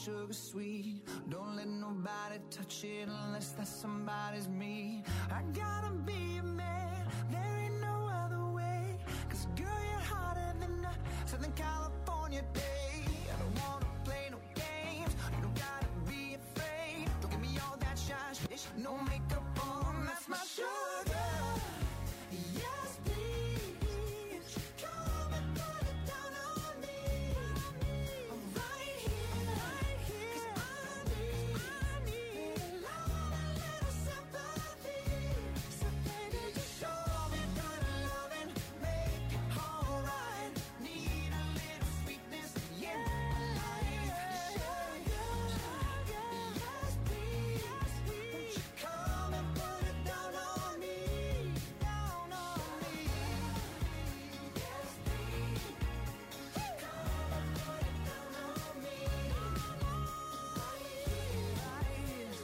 sugar sweet. Don't let nobody touch it unless that somebody's me. I gotta be a man, there ain't no other way. Cause girl, you're hotter than a Southern California day. I don't wanna play no games, you don't gotta be afraid. Don't give me all that shy shit, no makeup on, that's my sugar. Yes, please, come and put it down on me. I'm right here, 'cause I need a love, a little sympathy. So baby, just show me good loving, make it alright. Need a little sweetness in my life. Yes, please, won't you come and put it down on me, down on me. Yes, please, come and put it down on me. Right here, I need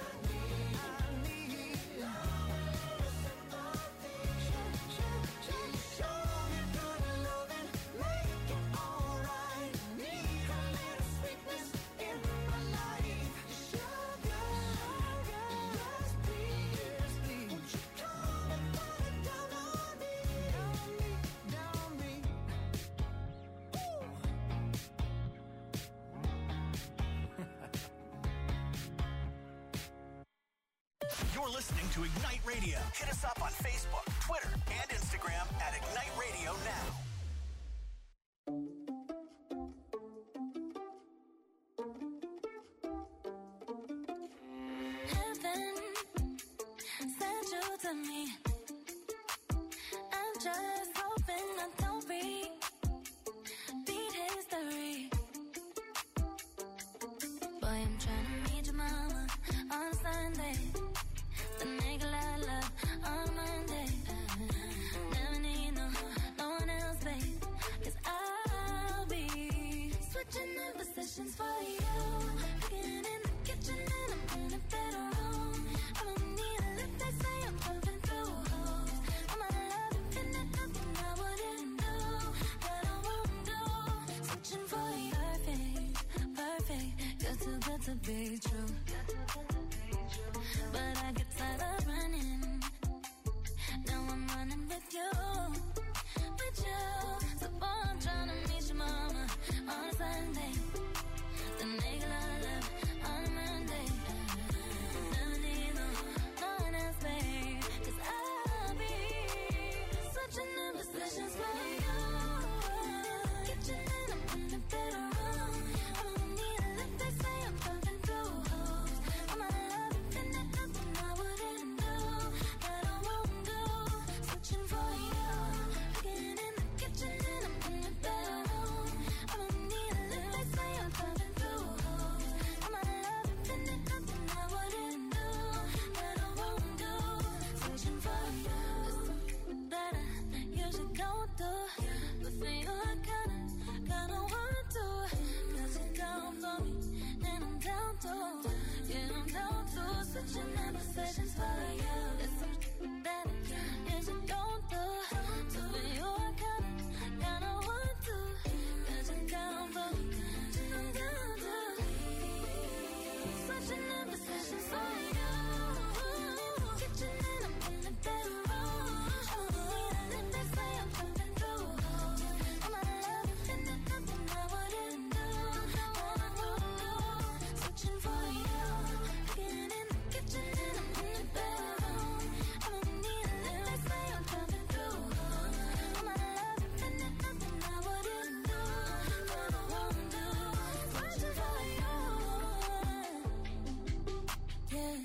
love, a little sympathy. Show me good loving, make it alright. Need a little sweetness in my life. Sugar, yes please, won't you come and put it down on me, down on me. You're listening to Ignite Radio. Hit us up on Facebook, Twitter, and Instagram at Ignite Radio Now. Heaven sent you to me. I'm just hoping I don't beat history. Boy, I'm trying to meet your mama on Sunday. Then make a lot of love on Monday. Never need no one else, babe. 'Cause I'll be switching in positions for you. Cooking in the kitchen and I'm in the bedroom. I don't need a lift, they say I'm pumping through holes. I'm a love infinite, nothing I wouldn't do, that I won't do. Switching for you, perfect, you're too good to be true. But I get tired of running. Now I'm running with you, with you. So boy, I'm trying to meet your mama on a Sunday. Then make a lot of love on a Monday. Never need no one else, babe. 'Cause I'll be switching in positions for you. Kitchen and I'm in the bedroom. I don't need a lift, they say I'm pumping through holes. I'm a love infinite, nothing I wouldn't do, that I won't do. Switching for you. Cooking in the kitchen and I'm in the bedroom. I don't need a lift, they say I'm pumping through holes. I'm a love infinite, nothing I wouldn't do, that I won't do. Switching for you. It's something that I usually don't do, but for you I kinda want to. 'Cause you're down for me and I'm down to, yeah, I'm down to. Switching in positions for you. It's something that I usually don't do, so for you I kinda want to. 'Cause you're down for me and I'm down to. Switching in positions for you. Kitchen and I'm in the bedroom. I don't need a lift, they say I'm pumping through holes. I'm a love infinite, nothing I wouldn't do, that I won't do. Switching for you. Cooking in the kitchen and I'm in the bedroom. I don't need a lift, they say I'm pumping through holes. I'm a love infinite, nothing I wouldn't do, that I won't do. Switching for you. Yeah.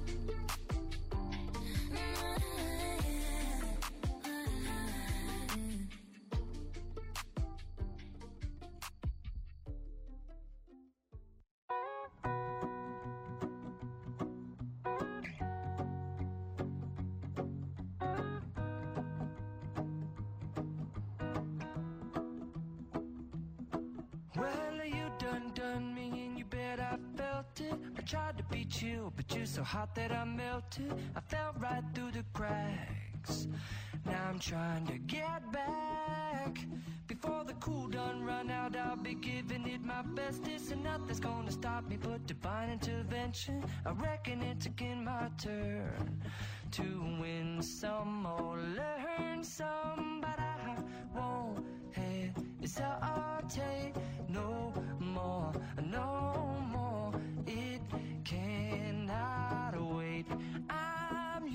Well, you done me and you bet I felt it. I tried to beat you, but you're so hot that I melted. I fell right through the cracks. Now I'm trying to get back before before the cool done run out, I'll be giving it my bestest, and nothing's gonna stop me but divine intervention. I reckon it's again my turn to win some or learn some, but I won't hesitate no more, no more. It cannot wait. I'm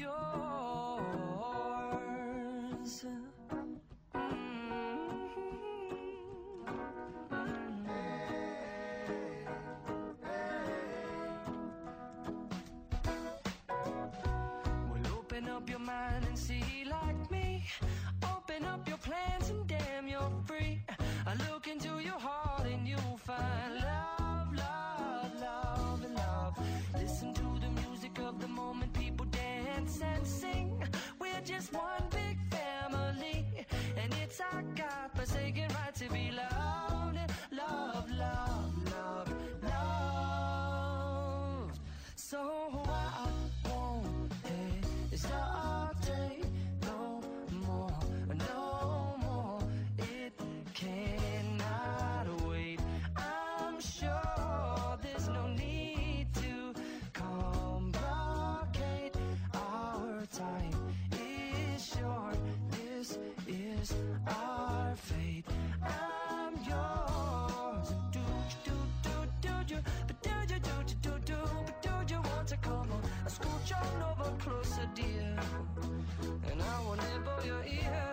yours. Well, open up your mind and see like me. Open up your plans and damn, you're free. I look into your heart and you'll find love, love, love, and love. Listen to the music of the moment, people dance and sing. We're just one big family, and it's our God-forsaken right to be loved, love, love, love, loved. So I won't hesitate no more, no more. It cannot wait. I'm sure there's no need to complicate. Our time is short. This is our fate. I'm yours. Do you, but do you want to come on? Scooch on over closer, dear, and I will nibble your ear.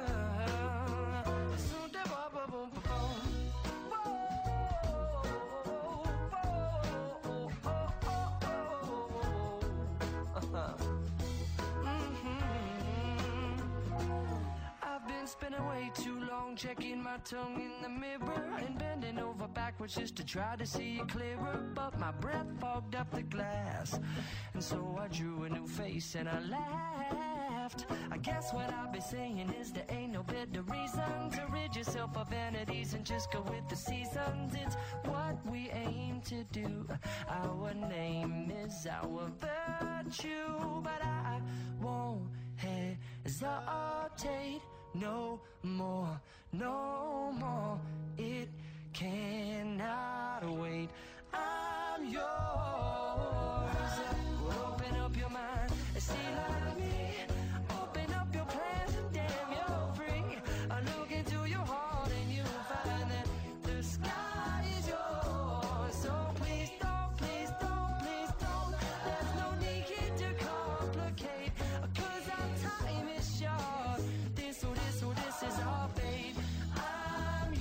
I've been spending way too long checking my tongue in the mirror and bending over backwards just to try to see it clearer, but my breath fogged up the glass, and so I drew a new face and I laughed. I guess what I'll be saying is there ain't no better reason to rid yourself of vanities and just go with the seasons. It's what we aim to do. Our name is our virtue, but I won't hesitate no more, no more. It cannot wait. I'm yours. Open up your mind and see like me. Open up your plans and damn, you're free. I look into your heart and you'll find that the sky is yours. So please don't, please don't, please don't. There's no need to complicate, 'cause our time is short. This is our fate. I'm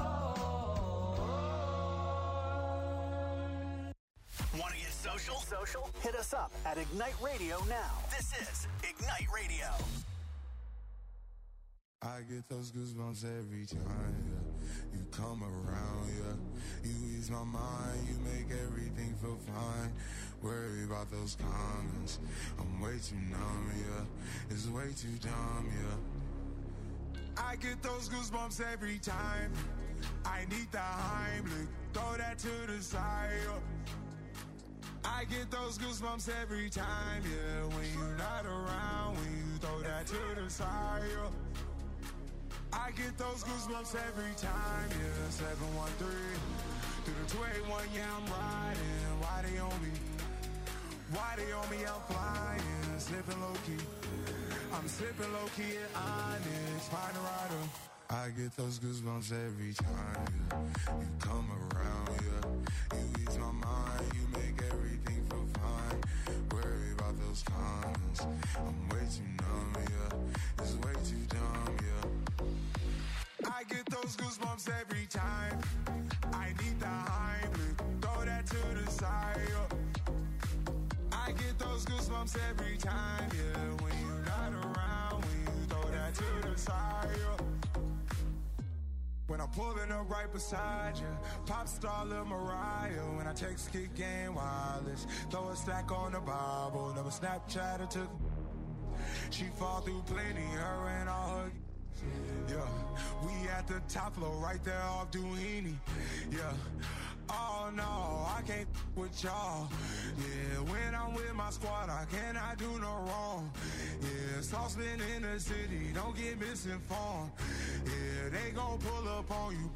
yours. Want to get social? Hit us up at Ignite Radio now. This is Ignite Radio. I get those goosebumps every time, yeah. You come around, yeah. You ease my mind, you make everything feel fine. Worry about those comments, I'm way too numb, yeah. It's way too dumb, yeah. I get those goosebumps every time. I need the Heimlich, throw that to the side, yeah. I get those goosebumps every time, yeah. When you're not around, when you throw that to the side, yeah. I get those goosebumps every time, yeah. 713 through the 281, yeah, I'm riding. Why they on me? Why they on me? I'm flying, slipping low key. I'm slipping low key at Onyx, find a rider. I get those goosebumps every time, yeah. You come around, yeah. You ease my mind, you make everything feel fine. Worry about those comments, I'm way too numb, yeah. It's way too dumb, yeah. I get those goosebumps every time. I need the Heimlich, throw that to the side, yeah. I get those goosebumps every time, yeah. When you're not around, when you throw that to the side, yeah. When I'm pulling up right beside you, pop star Lil Mariah. When I text Kick Game Wireless, throw a stack on the Bible. Never Snapchat or took. She fall through plenty, her and all her. Yeah, we at the top floor right there off Duini. Yeah. Oh no, I can't with y'all. Yeah, when I'm with my squad, I cannot do no wrong. Yeah, sauce been in the city, don't get misinformed. Yeah, they gon' pull up on you.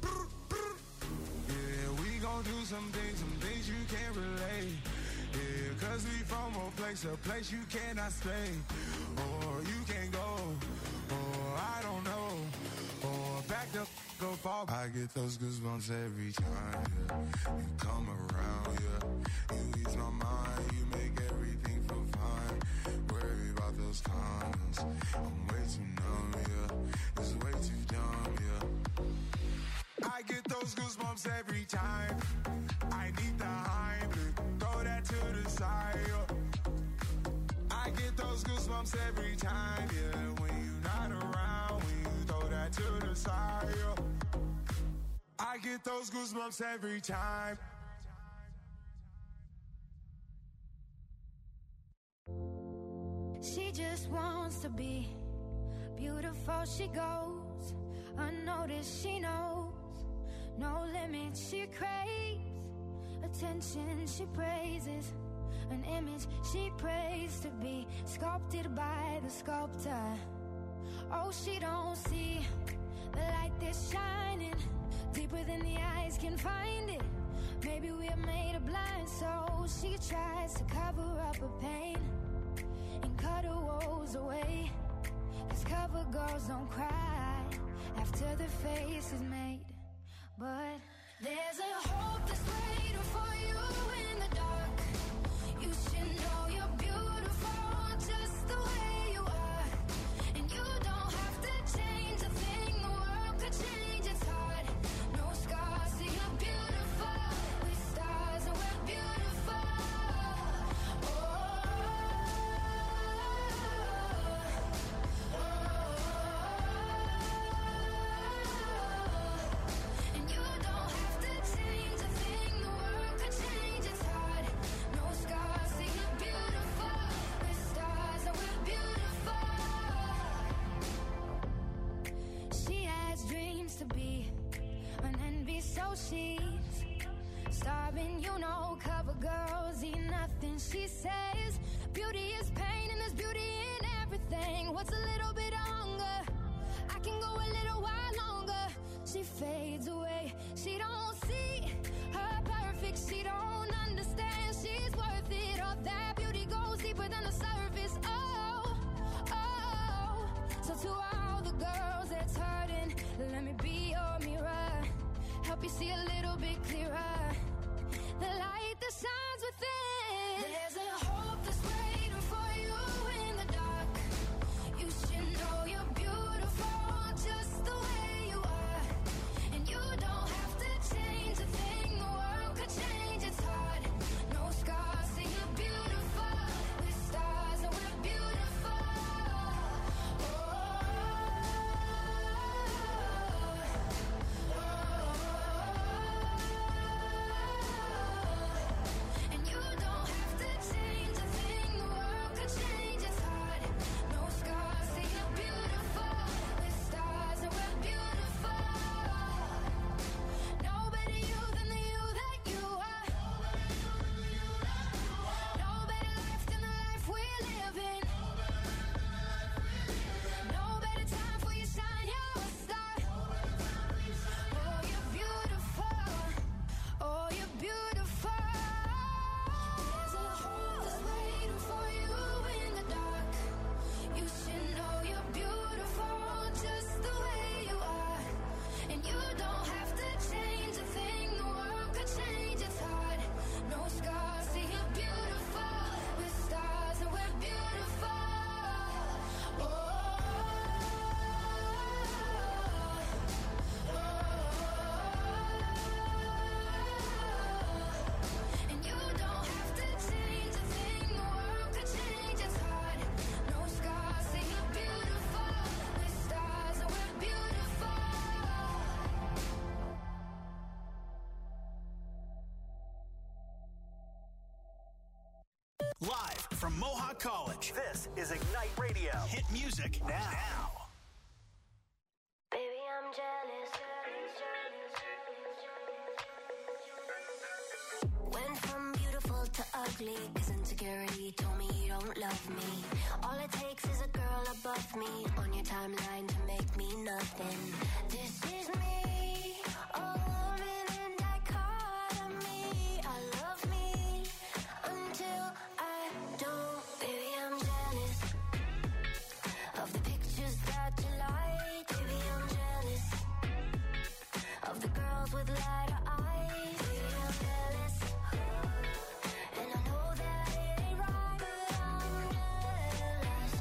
Yeah, we gon' do some things you can't relate. Yeah, cause we from a place you cannot stay. Or you can't go, or I don't know. Or back the go fall. I get those goosebumps every time, yeah. You come around, yeah. You ease my mind, you make everything feel fine. Worry about those comments, I'm way too numb, yeah. It's way too dumb, yeah. I get those goosebumps every time. I need the Heimlich, throw that to the side, yeah. I get those goosebumps every time, yeah. When you're not around, when you throw that to the side, yeah. I get those goosebumps every time. She just wants to be beautiful. She goes unnoticed. She knows no limit. She craves attention. She praises an image she prays to be sculpted by the sculptor. Oh, she don't see the light that's shining deeper than the eyes can find it. Maybe we're made of blind, so she tries to cover up her pain and cut her woes away. 'Cause cover girls don't cry after their face is made. But there's a hope that's waiting for you in the dark. You should know you're beautiful just the way you are. And you don't have to change a thing, the world could change, it's hard. No scars, see you're beautiful. With stars and we're beautiful. And you don't have to change a thing, the world could change, it's hard. No scars, see you're beautiful. With stars and we're beautiful. She has dreams to be an envy, so she's starving, you know. Cover girls eat nothing, she says. Beauty is pain and there's beauty in everything. What's a little bit of hunger? I can go a little while longer. She fades away, she don't see her perfect. She don't understand she's worth it. All that beauty goes deeper than the surface. Oh, oh. So to all the girls that's hurting, let me be your mirror. Help you see a little bit clearer. The light that shines within. There's a hope that's waiting for you in the dark. You should know you're beautiful just the way you are. And you don't have to change a thing, the world could change, it's hard. No scars, see you're beautiful. With stars and we're beautiful. And you don't have to change a thing, the world could change, it's hard. No scars, see you're beautiful. With stars and we're beautiful. No better you than the you that you are. No better life than the life we're living. No better time for you shine, you're a star. Oh, you're beautiful. Oh, you're beautiful. There's a hope that's waiting for you in the dark. You should know you're beautiful just the way you are. And you don't have to change a thing, the world could change, it's hard. No scars, see you're beautiful. With stars and we're beautiful. And you don't have to change a thing, the world could change, it's hard. No scars, see you're beautiful. With stars and we're beautiful. Live from Mohawk College, this is Ignite Radio. Hit music now. ugly, cause insecurity told me you don't love me. All it takes is a girl above me on your timeline to make me nothing. This is me, a woman in dichotomy. I love me until I don't. Baby, I'm jealous of the pictures that you like. Baby, I'm jealous of the girls with lighter eyes. Baby, I'm jealous, and I know that it ain't right, but I'm jealous,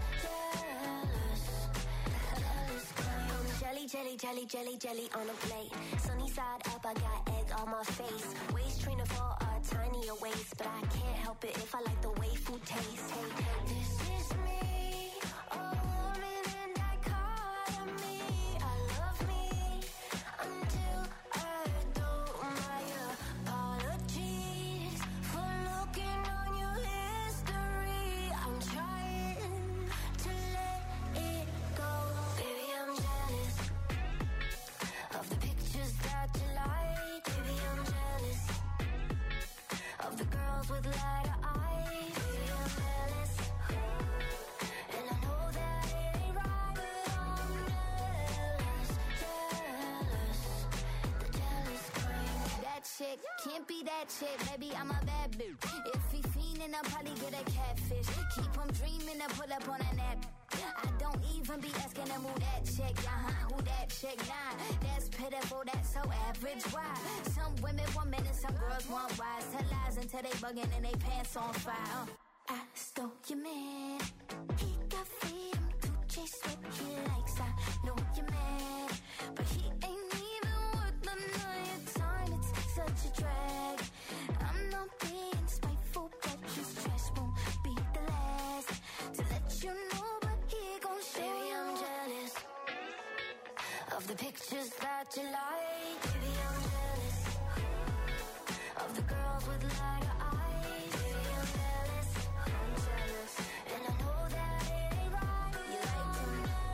jealous, jelly, jelly, jelly, jelly, jelly on a plate. Sunny side up, I got egg on my face. Waist trainer for a tinier waist, but I can't help it if I like the way food tastes. Hey, this is me, a woman in dichotomy. I love me until I don't. My apologies for looking on your history. I'm trying to let it go. Baby, I'm jealous of the pictures that you like. Baby, I'm jealous of the girls with lighter eyes. Baby, I'm jealous, and I know that it ain't right, but I'm jealous, jealous, the jealous kind. That chick can't be that chick, baby, I'm a bad bitch. If he fiendin', I'll probably get a catfish. Keep him dreamin' to pull up on a nap. I don't even be asking him who that chick, who that chick, nah. That's pitiful, that's so average, why? Some women want men and some girls want wise. Tell lies until they buggin' and they pants on fire. I stole your man, he got freedom to chase what he likes. I know you're mad, but he ain't even worth the night time. It's such a drag. I'm not being spiteful, but his trash won't be the last to let you know. But he gon' show. Baby, I'm jealous of the pictures that you like. Baby, I'm jealous of the girls with lighter eyes. Baby, I'm jealous, and I know that it ain't right. You like them,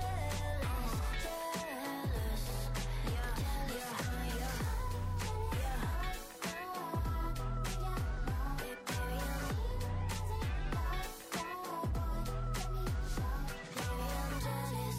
jealous, yeah, jealous, yeah. Baby, I'm jealous.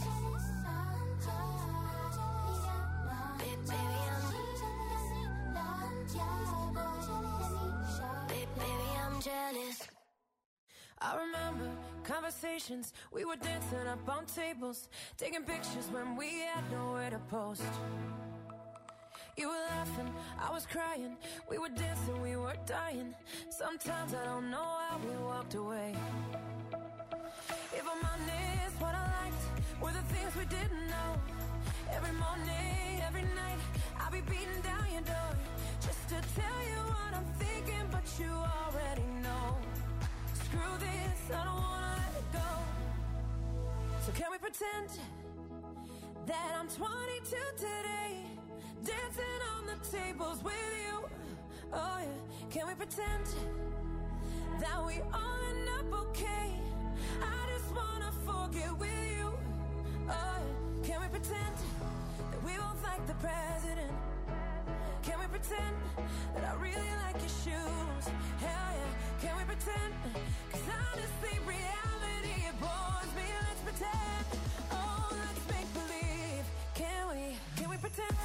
Baby, I'm jealous. I remember conversations, we were dancing up on tables, taking pictures when we had nowhere to post. You were laughing, I was crying, we were dancing, we were dying. Sometimes I don't know how we walked away. If I'm honest, what I liked were the things we didn't know. Every morning, every night, I'll be beating down your door just to tell you what I'm thinking, but you already know. Screw this, I don't wanna let it go. So can we pretend that I'm 22 today, dancing on the tables with you? Oh yeah, can we pretend that we all end up okay? I just wanna forget with you. Oh yeah, can we pretend that we both like the president? Can we pretend that I really like your shoes? Hell yeah, can we pretend? Cause honestly, reality, it bores me. Let's pretend, oh, let's make believe. Can we pretend?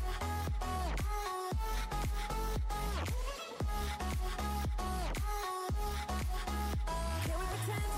Can we pretend?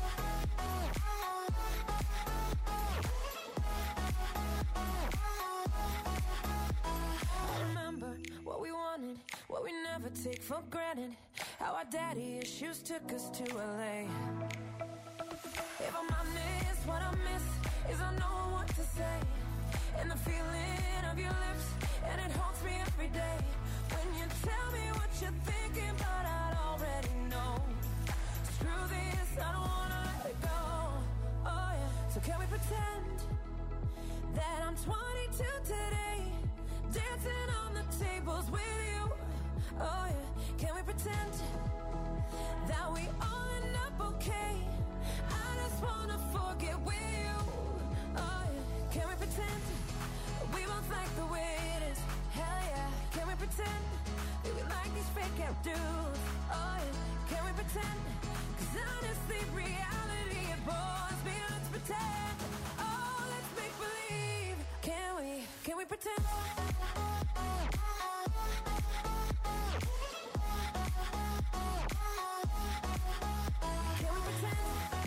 I remember what we wanted, what we never take for granted. How our daddy issues took us to LA. If I'm honest, what I miss is I know what to say, and the feeling of your lips, and it haunts me every day. When you tell me what you're thinking, but I already know. Screw this, I don't wanna let it go. Oh yeah, so can we pretend that I'm 22 today, dancing on the tables with you? Oh yeah, can we pretend that we all end up okay? I just wanna forget with you. Oh yeah, can we pretend that we both like the way it is? Hell yeah, can we pretend that we like these fake out dudes? Oh yeah, can we honestly, reality it bores me. Let's pretend. Oh, let's make believe. Can we pretend? Can we pretend?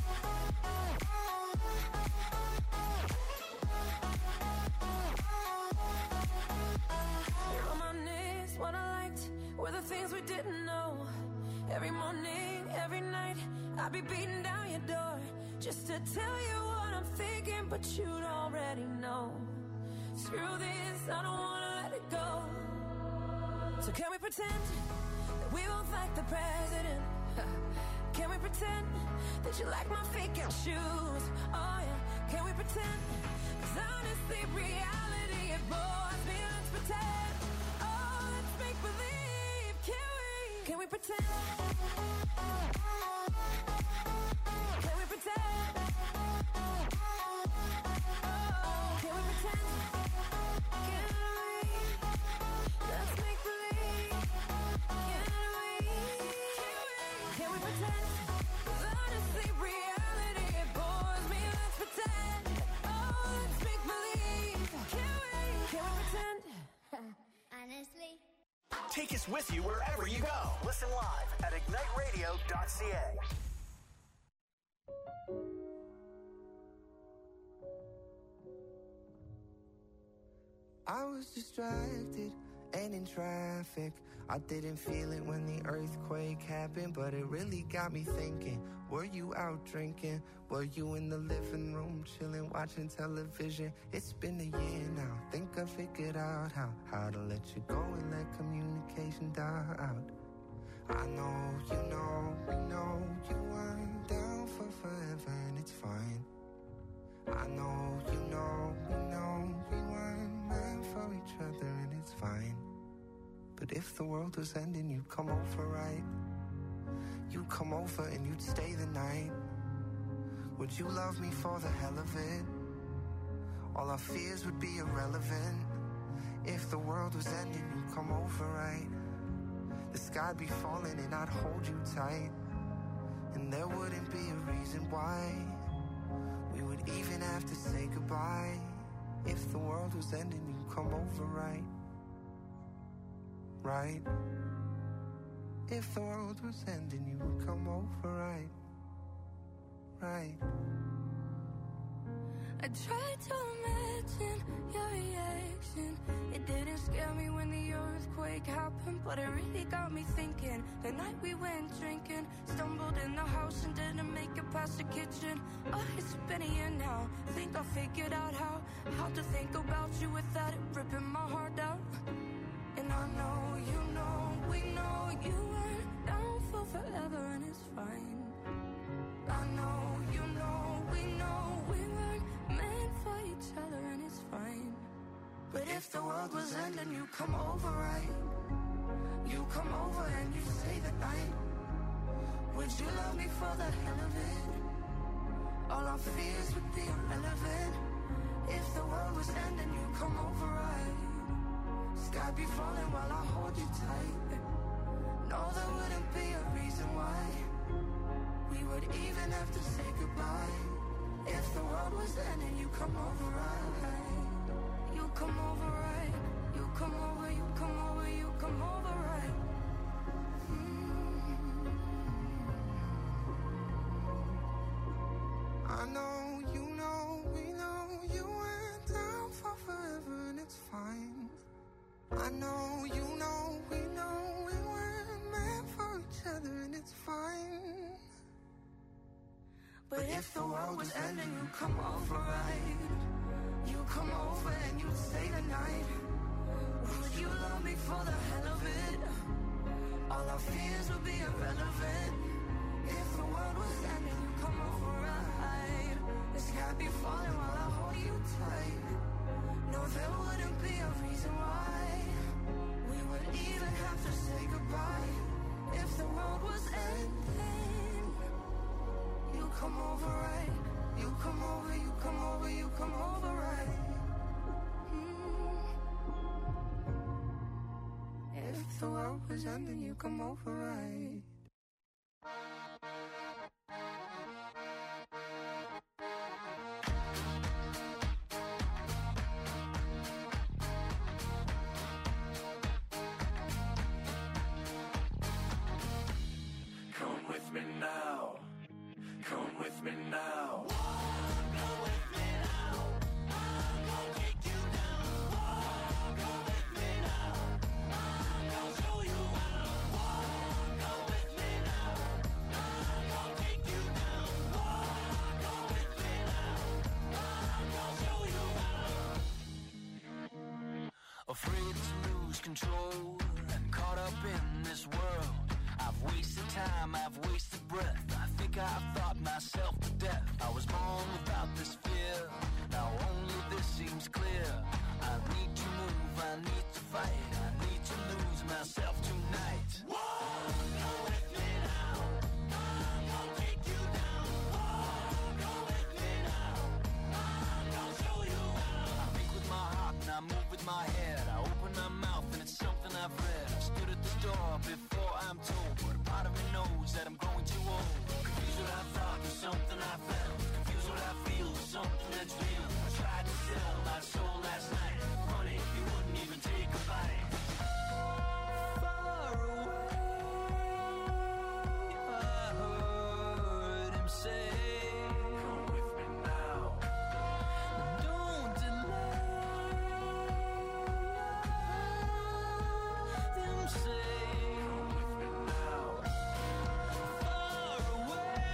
Reminisce what I liked were the things we didn't know. Every morning, every night, I'd be beating down your door just to tell you what I'm thinking, but you'd already know. Screw this, I don't wanna let it go. So can we pretend that we both like the president? Can we pretend that you like my fake out shoes? Oh yeah, can we pretend? 'Cause honestly, reality it bores me. Let's pretend. Oh, let's make believe. Can we pretend? Can we pretend? Oh, can we pretend? Can we? Let's make believe. Can we pretend? 'Cause honestly, reality it bores me. Let's pretend. Oh, let's make believe. Can we pretend? Honestly. Take us with you wherever you go. Listen live at igniteradio.ca. I was distracted and in traffic. I didn't feel it when the earthquake happened, but it really got me thinking. Were you out drinking? Were you in the living room chilling, watching television? It's been a year now. Think I figured out how to let you go and let communication die out. I know, we know you weren't down for forever, and it's fine. I know, we know we weren't meant for each other, and it's fine. But if the world was ending, you'd come over, right? You'd come over and you'd stay the night. Would you love me for the hell of it? All our fears would be irrelevant. If the world was ending, you'd come over, right? The sky'd be falling and I'd hold you tight. And there wouldn't be a reason why we would even have to say goodbye. If the world was ending, you'd come over, right? Right? If the world was ending, you would come over, right? Right? I tried to imagine your reaction. It didn't scare me when the earthquake happened, but it really got me thinking. The night we went drinking, stumbled in the house and didn't make it past the kitchen. Oh, it's been a year now. Think I figured out how to think about you without it ripping my heart out. And I know, we know you weren't down for forever, and it's fine. I know, we know we weren't meant for each other, and it's fine. But if the world was ending, you come over, right? You come over and you stay the night. Would you love me for the hell of it? All our fears would be irrelevant. If the world was ending, you come over, right? Sky be falling while I hold you tight. No, there wouldn't be a reason why we would even have to say goodbye. If the world was ending, you come over, right? You come over, right? You come over, you come over, you come over, right? I know, we know you went down for forever, and it's fine. I know, we know we weren't meant for each other, and it's fine. But if the world was ending, you come over, right? You come over and you stay the night. Would you love me for the hell of it? All our fears would be irrelevant. If the world was ending, you come over, right? The sky be falling while I hold you tight. No, there wouldn't be a reason why we would even have to say goodbye. If the world was ending, you come over, right? You come over, you come over, you come over, right? If the world was ending, you come over, right? control and caught up in this world. I've wasted time, I've wasted breath. I think I've thought myself to death. I was born without this fear. Now only this seems clear. I need to move, I need to fight. I need to lose myself tonight. Go with me now. I'm gonna take you down. Go with me now. I'm gonna show you how. I think with my heart and I move with my head. I open my mouth and it's something I've read. I stood at the door before I'm told, but a part of me knows that I'm growing too old. Confused what I thought was something I felt. Confused what I feel was something that's real. I tried to sell my soul last night. Honey, you wouldn't even take a bite. Far away, I heard him say, come with me now. Don't delay. I heard him say, come with me now. Far away,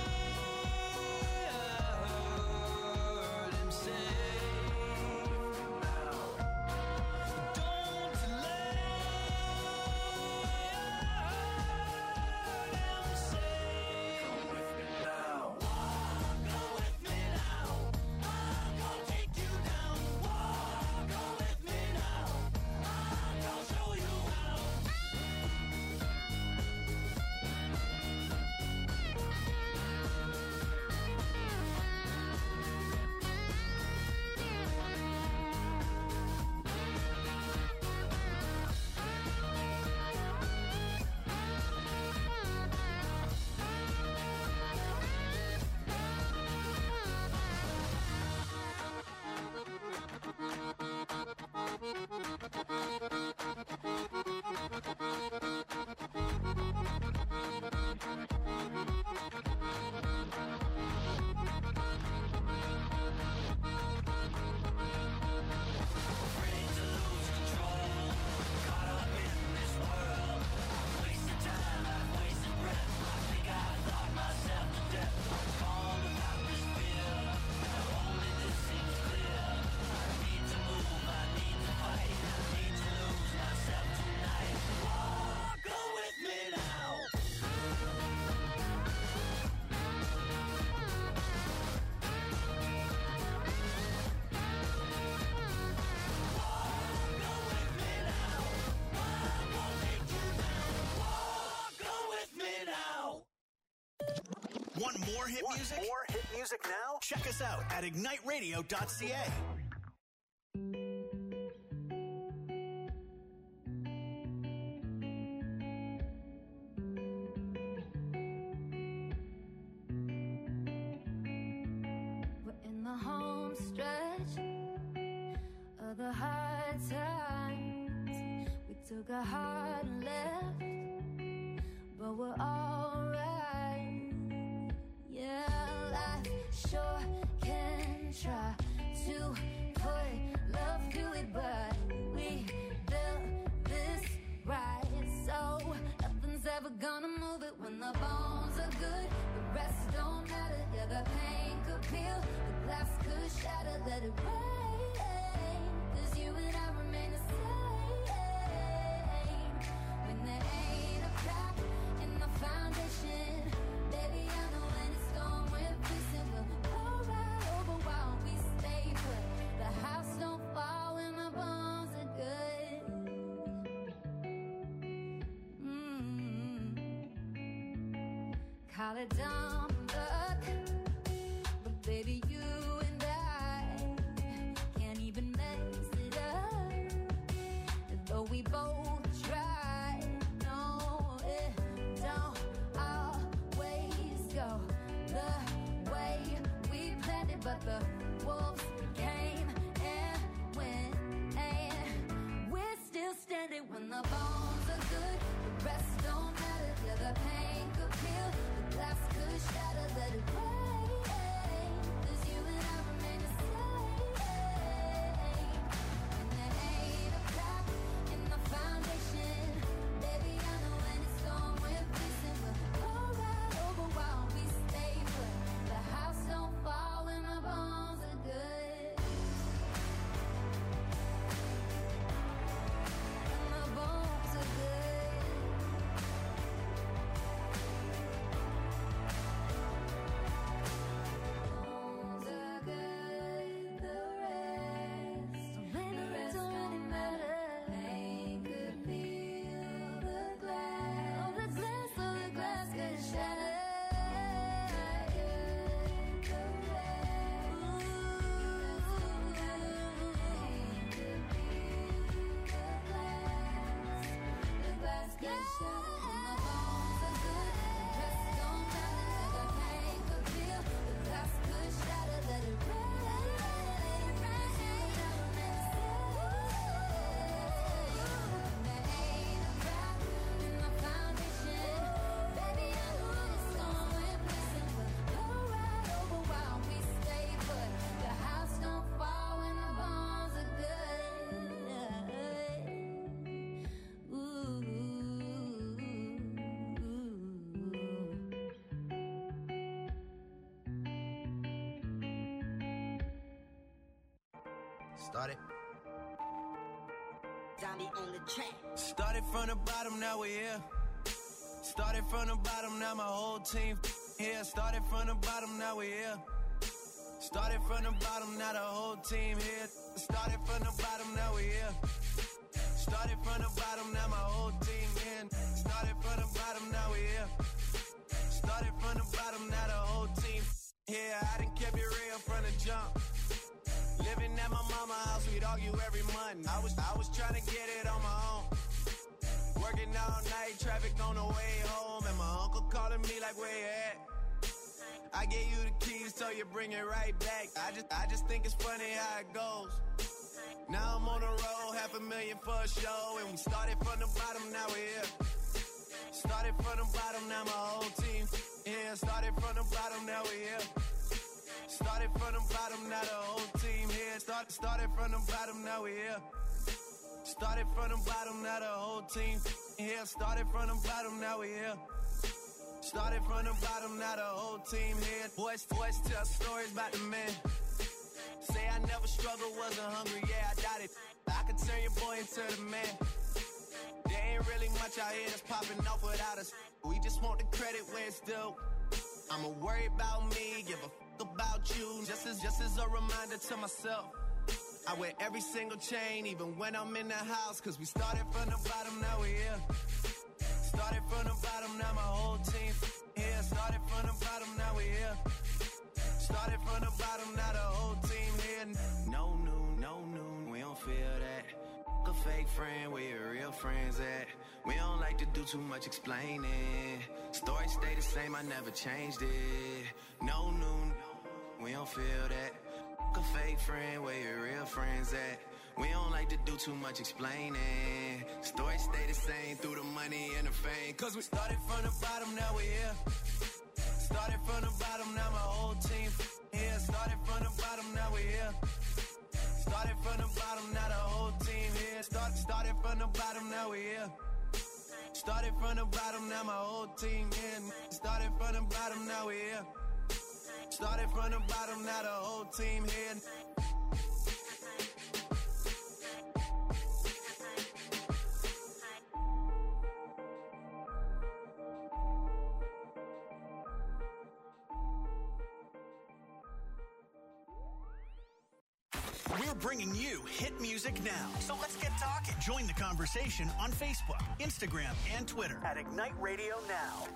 I heard him say, come with me now. Don't delay. I heard him say, come with me now. Go with me now. I'm gonna take you down. Go with me now. I'm gonna show you how. Afraid to lose control, caught up in this world. I've wasted time, I've wasted breath. I think I thought myself to death. I was born without this fear. Now only this seems clear. I need to move, I need to fight. I need to lose myself tonight. Go with me now. Go with me now. I'm gonna take you down. Go with me now. Want more hit music? More hit music now? Check us out at igniteradio.ca. We're in the home stretch of the hard times. We took a hard left, but we're alright. Yeah, life sure can try to put love to it, but we built this right, so nothing's ever gonna move it. When the bones are good, the rest don't matter. Yeah, the pain could peel, the glass could shatter. Let it rain, 'cause you and I remain the same. When there ain't a crack in the foundation, baby, I know when it's storm we're facing, we'll go right over while we stay put. The house don't fall when the bones are good. Call it dumb luck, but baby, you and I can't even mess it up. Though we both try, no, it don't always go the way we planned it. But the wolves came and went, and we're still standing. When the bones are good, the rest don't matter. Yeah, the pain could peel, the glass could shatter. Let it rain, 'cause Started. Zombie on the track. Started from the bottom, now we're here. Started from the bottom, now my whole team here. Started from the bottom, now we're here. Started from the bottom, now the whole team here. Started from the bottom, now we're here. Started from the bottom, now my whole team in. Started from the bottom, now we're here. Started from the bottom, now the whole team here. I done kept it real from the jump. Living at my mama's house, we'd argue every month. I was trying to get it on my own. Working all night, traffic on the way home, and my uncle calling me like, where you at? I gave you the keys, so you bring it right back. I just think it's funny how it goes. Now I'm on the road, $500,000 for a show, and we started from the bottom, now we're here. Started from the bottom, now my whole team here. Started from the bottom, now we're here. Started from the bottom, now the whole team here. Started from the bottom, now we're here. Started from the bottom, now the whole team here. Started from the bottom, now we're here. Started from the bottom, now the whole team here. Boys tell stories about the man. Say I never struggled, wasn't hungry, yeah, I doubt it. I could turn your boy into the man. There ain't really much out here that's popping off without us. We just want the credit where it's due. I'ma worry about me, give a fuck about you. Just as a reminder to myself. I wear every single chain, even when I'm in the house. Cause we started from the bottom, now we're here. Started from the bottom, now my whole team here. Started from the bottom, now we're here. Started from the bottom, now the whole team here. No noon, we don't feel that. A fake friend, where your real friends at? We don't like to do too much explaining. Story stay the same, I never changed it. No noon, we don't feel that. A fake friend, where your real friends at? We don't like to do too much explaining. Story stay the same through the money and the fame. Cause we started from the bottom, now we're here. Started from the bottom, now my whole team here. Started from the bottom, now we're here. Started from the bottom, now the whole team here. Started from the bottom, now we're here. Started from the bottom, now my whole team in. Started from the bottom, now we're here. Started from the bottom, now the whole team here. We're bringing you hit music now. So let's get talking. Join the conversation on Facebook, Instagram, and Twitter at Ignite Radio Now.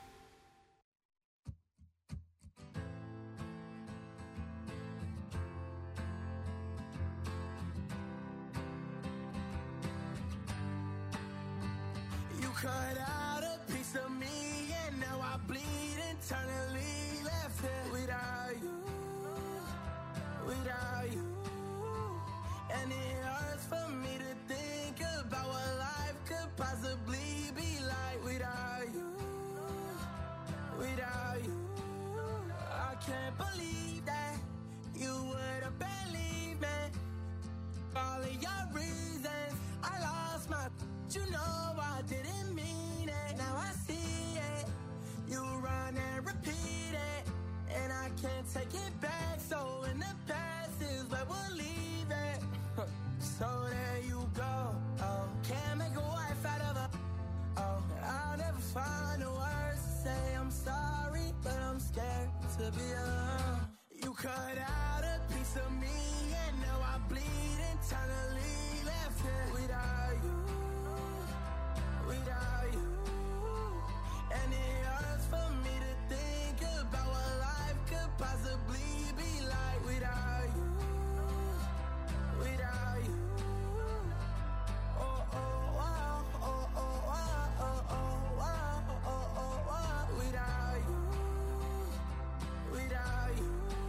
You cut out a piece of me, and now I bleed internally. Left here without you, without you. And it hurts for me to think about what life could possibly be like without you, without you. I can't believe that you would have believed me. All of your reasons, I lost my. You know I didn't mean it. Now I see it. You run and repeat it, and I can't take it back. So in the past is where we'll leave it. So there you go. Oh, can't make a wife out of her. Oh, I'll never find the words to say I'm sorry, but I'm scared to be alone. You cut out a piece of me, and now I bleed internally. Left here without you, without you. And it hurts for me to think about what life could possibly be like without you, without you. Oh, oh, oh, oh, oh, oh, oh, oh, oh, oh, oh, without you, without you.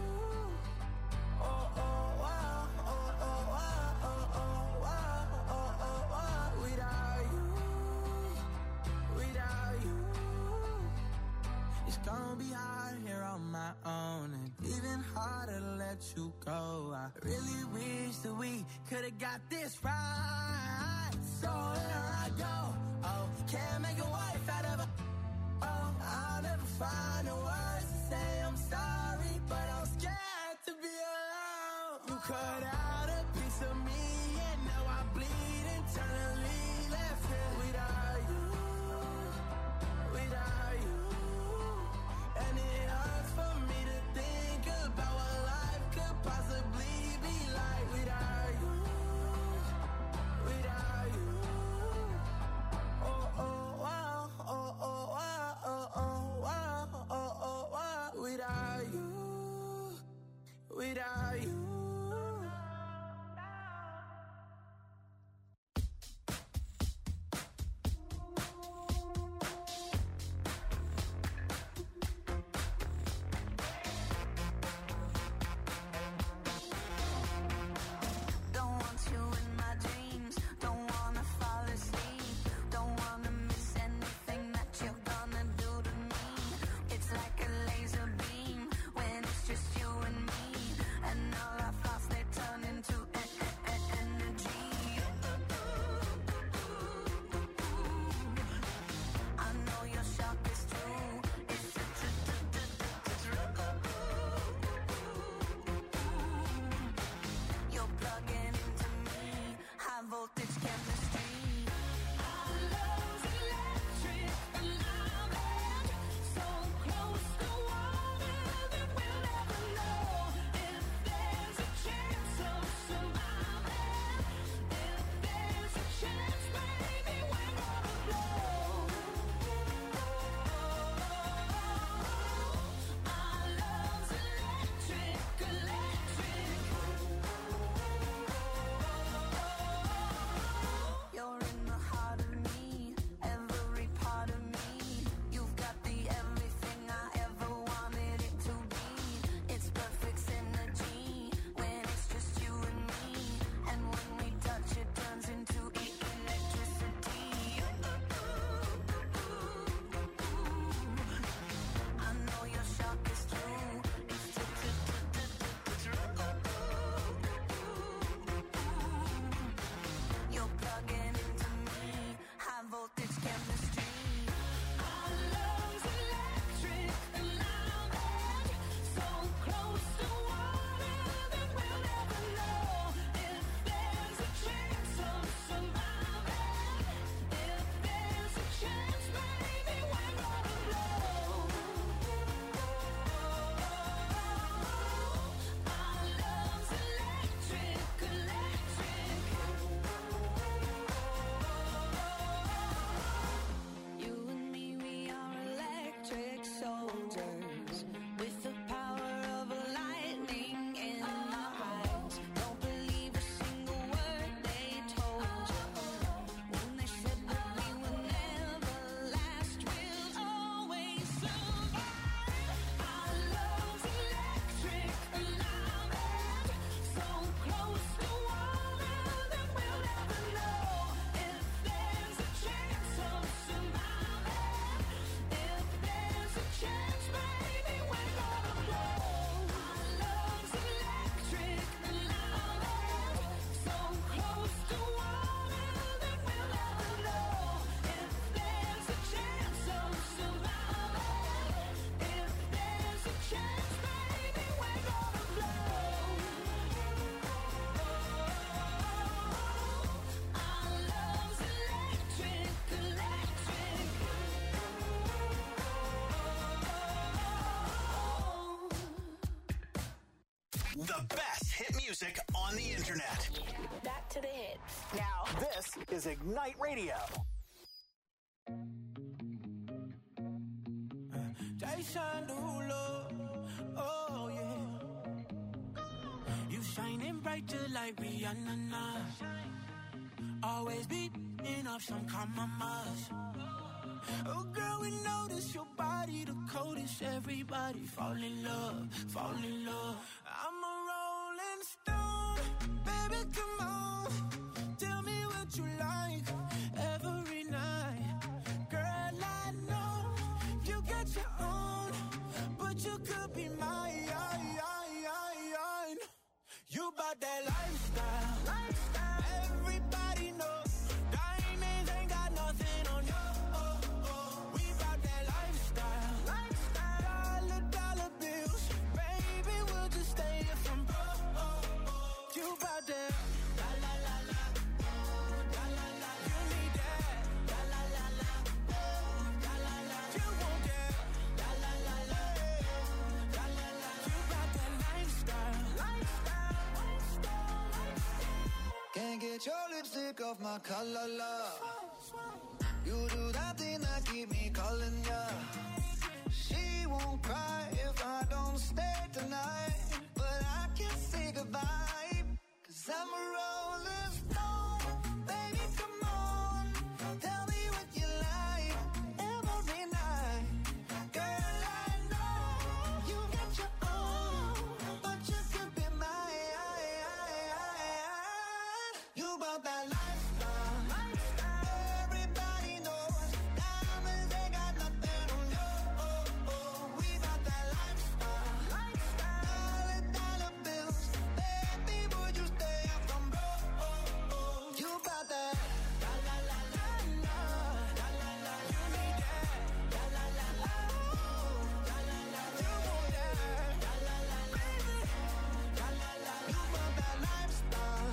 Oh, oh, oh, oh, oh, oh, oh, oh, oh, oh, oh, without you, without you. It's gonna be hard here on my own, and even harder to let you go. I really wish that we could've got this right. So here I go. Oh, can't make a wife out of her. Oh, I'll never find the words to say I'm sorry, but I'm scared to be alone You cut out a piece of me, and now I bleed internally. Left here without you, without you. And it hurts for me to think about what life could possibly be like without you, without you. Oh, oh, wow, oh, oh, wow, oh, oh, wow, oh, oh, wow. Without you, without you. Don't want you in my dreams. Don't wanna fall asleep. Don't wanna miss anything that you're gonna do to me. It's like a laser beam when it's just you and me. And all our thoughts, they turn into energy. I know your shock is true. It's true. You're plugging into me. High voltage chemistry. Our love's electric and I'm at so close to water that we'll never know if there's a chance of surviving. If there's a chance, baby, we're gonna blow. Our love's electric, electric. You're in the heart of me, every part of me. You've got the everything I ever wanted it to be. It's perfect synergy when it's just you and me. And when we touch, it turns into electricity. I know your shock is true. It's You're plugging into me. High voltage chemistry. Our love's electric and I'm at so close to water that we'll never know if there's a chance of surviving. If there's a chance, baby, we're gonna blow. Our love's electric, electric. You and me, we are electric soldiers with the power of a lightning in our eyes. Don't believe a single word they told you when they said that we would never last. We'll always survive. Our love's electric and I'm at so close to water that we'll never know if there's a chance of surviving. If there's a chance, baby, we're gonna blow. Our love's electric and I'm at so close to water that we'll never know if there's a chance of surviving. If there's a chance, baby, we're gonna blow. Our love's electric, electric. The best hit music on the internet. Back to the hits. Now, this is Ignite Radio. Jason Derulo, oh yeah. You shining bright just like Rihanna now. Always beating up some compromise. Oh girl, we notice your body the coldest. Everybody fall in love, fall in love. I'm a rolling stone, baby, come on. Tell me what you like every night. Girl, I know you got your own, but you could be mine. You bout that lifestyle, everybody know. Diamonds ain't got nothing on you. We bout that lifestyle, dollar bills. Baby, we'll just stay here from Get your lipstick off my collar, love. You do that thing that keep me calling ya. She won't cry if I don't stay tonight, but I can't say goodbye, 'cause I'm a rolling stone. Baby, come on, tell me what you like every night. Girl, I know you got your own, but you could be mine. You bought that lifestyle. Everybody knows diamonds ain't got nothing on you. We bought that lifestyle. Dollar bills, baby, would you stay up from broke? You bought that. La la la la la, la la la. You need that. La la la la, la la la. You want that. La la la la, la la la. You bought that lifestyle.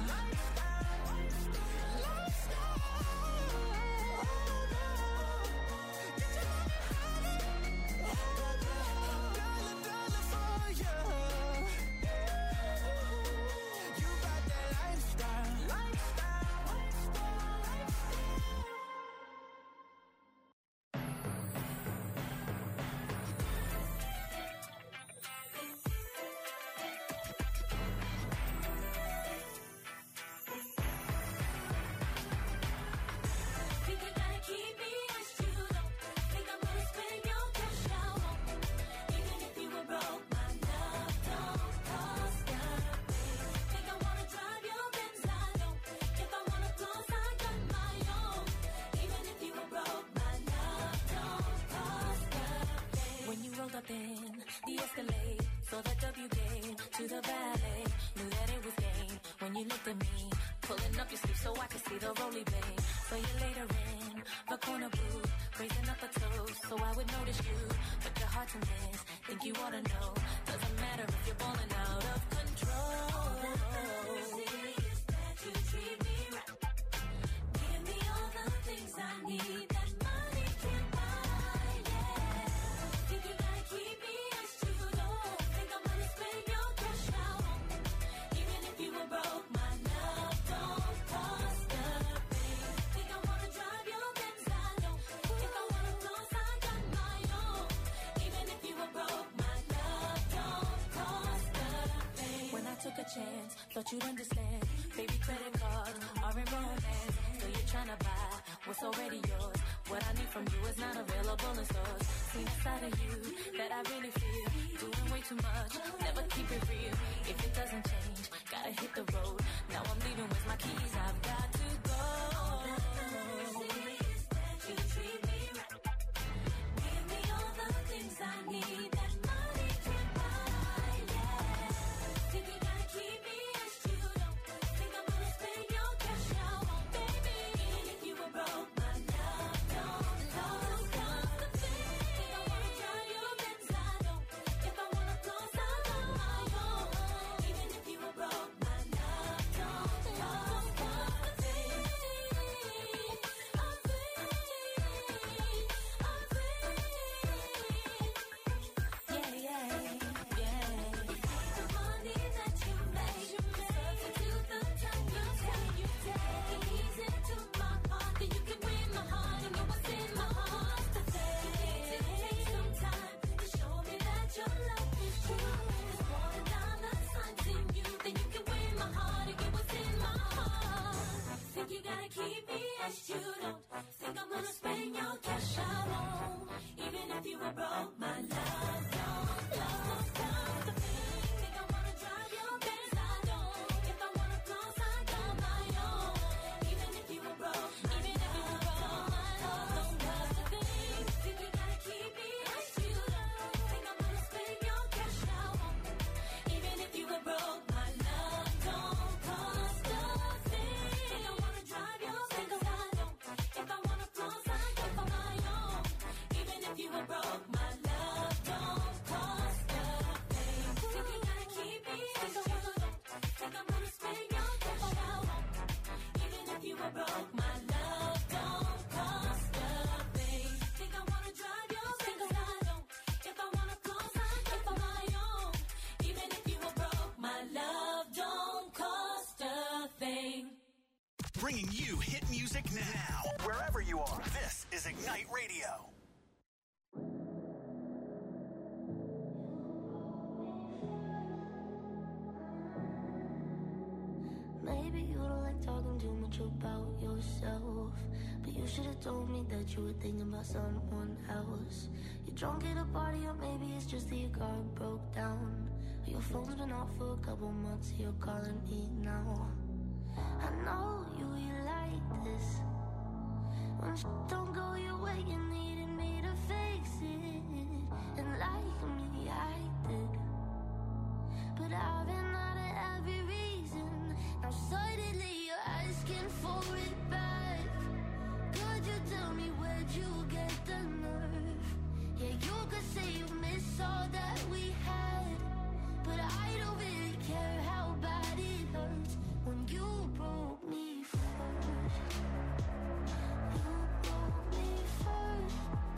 Think you gotta keep me as you don't think I'm gonna spend your cash out on me. Even if you were broke, my love don't cost a thing. Think I wanna drive your Benz, I don't. If I wanna close, I got my own. Even if you were broke, my love don't cost a thing. When you rolled up in the Escalade, saw the W game to the ballet, knew that it was game. When you looked at me, pulling up your sleeve so I could see the roly blade. So you later in the corner booth, raising up a toast so I would notice you. But your heart's a mess, think you ought to know. Doesn't matter if you're balling out of control. That you treat me right. Give me all the things I need that money can't buy, yeah. Think you gotta keep me as you don't think I'm gonna spend your cash out on me. Even if you were broke, my love don't cost a thing. Think I wanna drive your Benz, I don't. If I wanna close, I got my own. Even if you were broke, my love don't cost a thing. When I took a chance, thought you'd understand. Baby, credit cards are in romance, so you're tryna buy what's already yours. What I need from you is not available in stores. See the side of you that I really feel. Doing way too much, never keep it real. If it doesn't change, gotta hit the road. Now I'm leaving with my keys, I've got to go. You treat me right. Give me all the things I need that money can't buy, yeah. Think you gotta keep me as you don't think I'm gonna spend your cash out on, baby. Even if you were broke, my love don't cost a thing. Think I wanna drive your Benz, I don't. If I wanna close, I got my own. Even if you were broke, my love don't cost a thing. Yeah, yeah, yeah. The money that you make, substitute the time you take. Ease into my heart, then you can win my heart and know what's in my heart. Take some time to show me that your love is true. There's more than dollar signs in you, then you can win my heart and get what's in my heart. Think you gotta keep me as you don't think I'm gonna spend your cash out on. Even if you were broke, my love don't cost a thing. Think I wanna drive your Benz, I don't. If I wanna close, I got my own. Even if you were broke, my love don't cost a thing. Think you gotta keep me as you don't think I'm gonna spend your cash out on. Even if you were broke, my love don't cost a thing. Think I wanna drive your Benz, I don't. If I wanna close, I got my own. Even if you were broke, my love bringing you hit music now. Wherever you are, this is Ignite Radio. Maybe you don't like talking too much about yourself, but you should have told me that you were thinking about someone else. You're drunk at a party, or maybe it's just that your car broke down. Or your phone's been off for a couple months, you're calling me now. I know you like this. When don't go your way, you needed me to fix it. And like me, I did. But I've been out of every reason. Now suddenly you're asking for it back. Could you tell me where'd you get the nerve? Yeah, you could say you miss all that we had, but I don't really care how bad it hurts when you broke me first. You broke me first.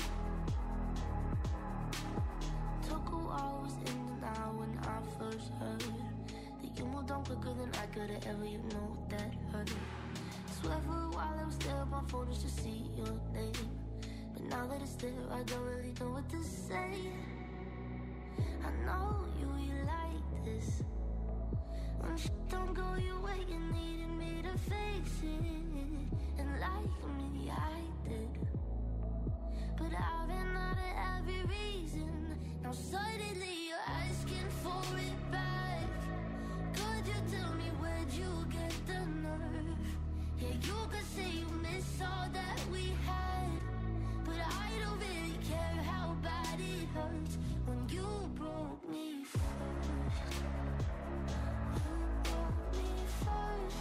Took a while, was in denial when I first heard that you moved on quicker than I could've ever, you know that hurt. Swear for a while I was there on my phone just to see your name, but now that it's there I don't really know what to say. I know you like this. When don't go your way, you needed me to fix it. And like me, I did. But I've been out of every reason. Now suddenly you're asking for it back. Could you tell me where'd you get the nerve? Yeah, you could say you miss all that we had, but I don't really care how bad it hurts when you broke me first. You broke me first.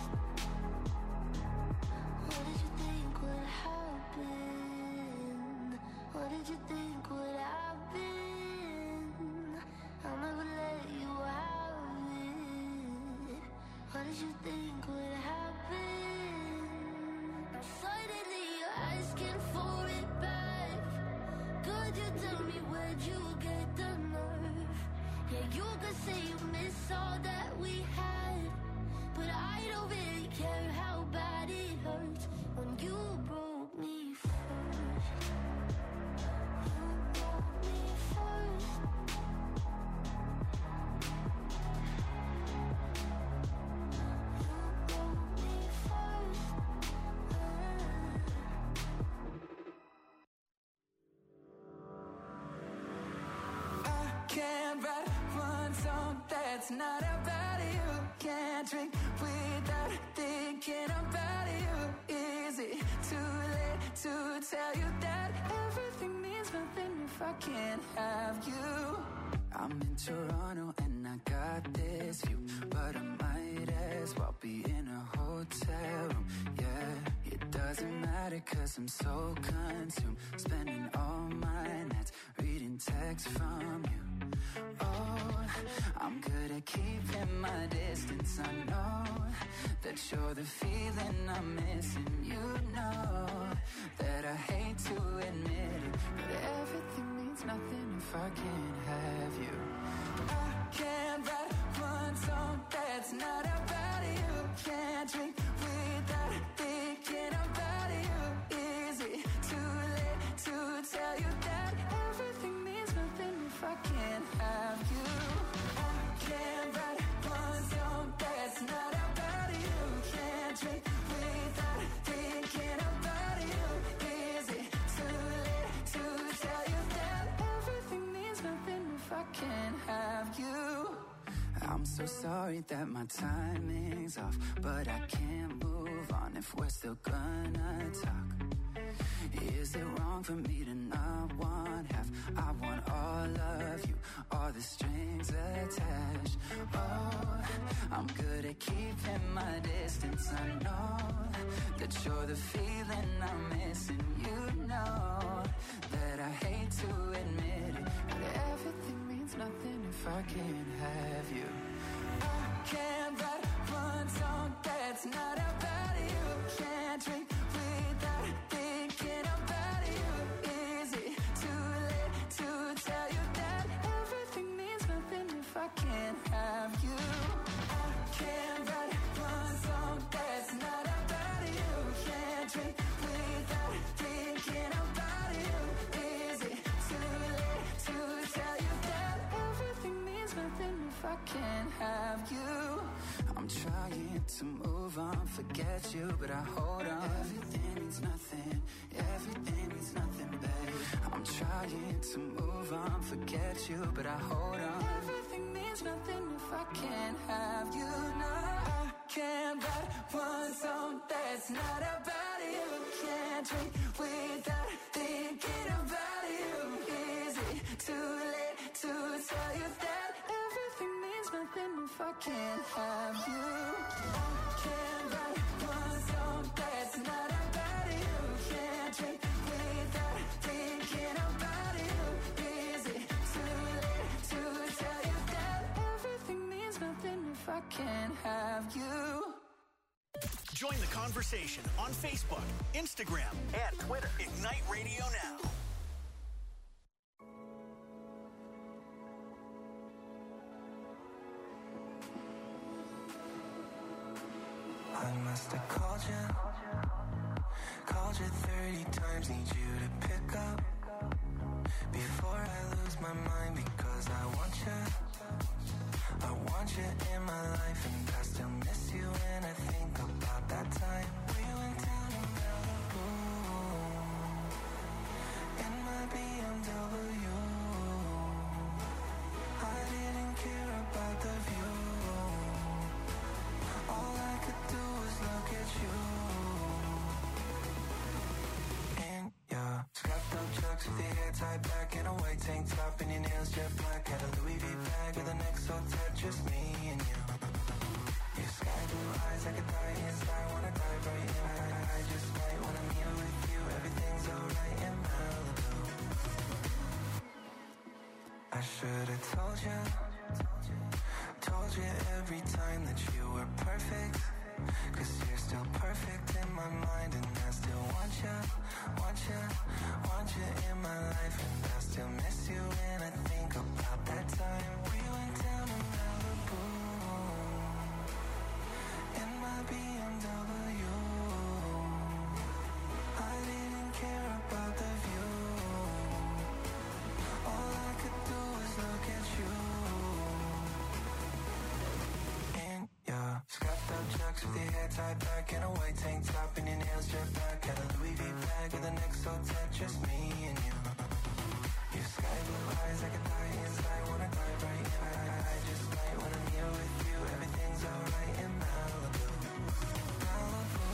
What did you think would happen? What did you think would happen? I'll never let you have it. What did you think would happen? Now suddenly you're asking for it back. Could you tell me where'd you get the nerve? Yeah, you could say you miss all that we had, but I don't really care how bad it hurts when you broke me first. You broke me first. You broke me first. I can't write one song that's not about you. Can't drink without thinking about you. Is it too late to tell you that everything means nothing if I can't have you? I'm in Toronto and I got this view, but I might as well be in a hotel room. Yeah, it doesn't matter 'cause I'm so consumed, spending all my nights reading texts from you. Oh, I'm good at keeping my distance. I know that you're the feeling I'm missing. You know that I hate to admit it, but everything means nothing if I can't have you. I can't write one song that's not about you. Can't drink without thinking about you. Is it too late to tell you that everything means nothing if I can't have you? I can't write one song that's not about you. Can't drink without thinking about you. Is it too late to tell you that everything means nothing if I can't have you? I'm so sorry that my timing's off, but I can't move on if we're still gonna talk. Is it wrong for me to not want half? I want all of you, all the strings attached. Oh, I'm good at keeping my distance. I know that you're the feeling I'm missing. You know that I hate to admit it, but everything means nothing if I can't have you. I can't write one song that's not about you. Can't drink without thinking about you. Is it too late to tell you that everything means nothing if I can't have you? I can't write one song that's not about you. I can't have you. I'm trying to move on, forget you, but I hold on. Everything means nothing, everything means nothing, babe. I'm trying to move on, forget you, but I hold on. Everything means nothing if I can't have you. No, I can't write one song that's not about you. Can't drink without thinking about you. Is it too late to tell you that everything means nothing if I can't have you? I can't write one song that's not about you. Can't drink without thinking about you. Is it too late to tell you that everything means nothing if I can't have you? Join the conversation on Facebook, Instagram, and Twitter. Ignite Radio Now. I must have called you 30 times, need you to pick up before I lose my mind, because I want you in my life, and I still miss you when I think about that time we went down to Malibu in my BMW. I didn't care about the view, all I could do was look at you. And your scuffed up chucks with your hair tied back in a white tank top and your nails jet black. Had a Louis V bag with the neck so tight, just me and you. Your sky blue eyes, I could die inside, wanna dive right in. I just might when I'm here with you, everything's alright in Malibu. I should've told you every time that you were perfect, 'cause you're still perfect in my mind, and I still want you in my life, and I still miss you when I think about that time we went down to Malibu in my BMW. I didn't care about the view, all I could do was look at you. And your scuffed up chucks with your hair tied back in a white tank top and your nails jet black. Had a Louis V bag with a neck so tight, just me and you. Your sky blue eyes, I could die inside, wanna dive right in. I just might when I'm here with you, everything's alright in Malibu. Malibu.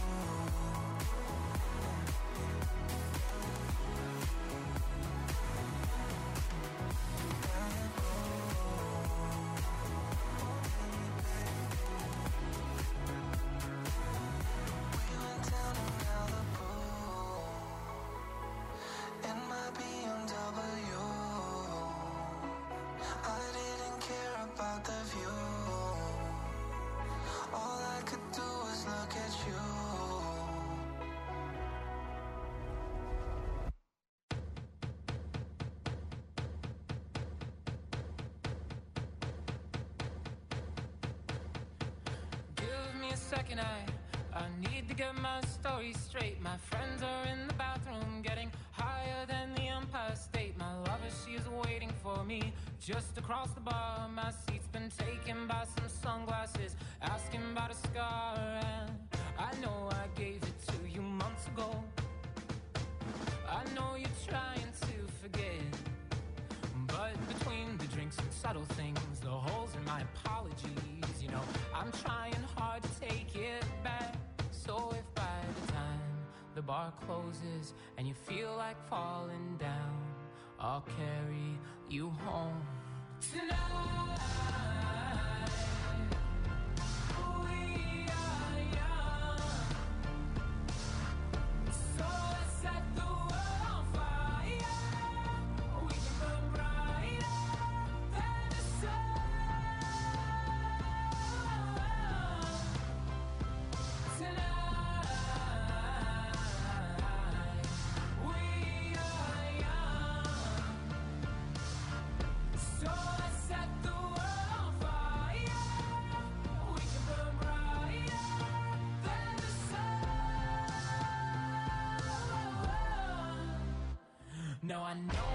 Second, I need to get my story straight. My friends are in the bathroom getting higher than the Empire State. My lover, she is waiting for me just across the bar. My seat's been taken by some sunglasses, asking about a scar, and I know I gave it to you months ago. I know you're trying to forget, but between the drinks and subtle things, the holes in my apologies, you know, I'm trying hard to take it back. So if by the time the bar closes and you feel like falling down, I'll carry you home tonight. We are young, so let's set the world on fire. We can burn brighter than the sun. Now I know